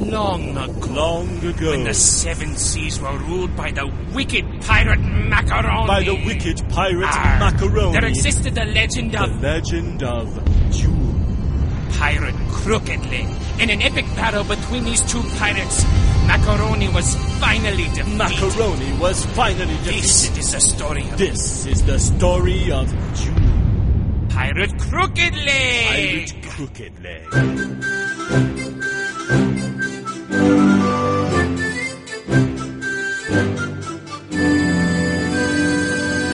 Long ago. Long ago. When the seven seas were ruled by the wicked pirate Macaroni. By the wicked pirate Macaroni. There existed the legend of... The legend of Jewel. Pirate Crooked Leg. In an epic battle between these two pirates, Macaroni was finally defeated. Macaroni was finally defeated. This is the story of... This is the story of Jewel. Pirate Crooked Leg. Pirate Crooked Leg.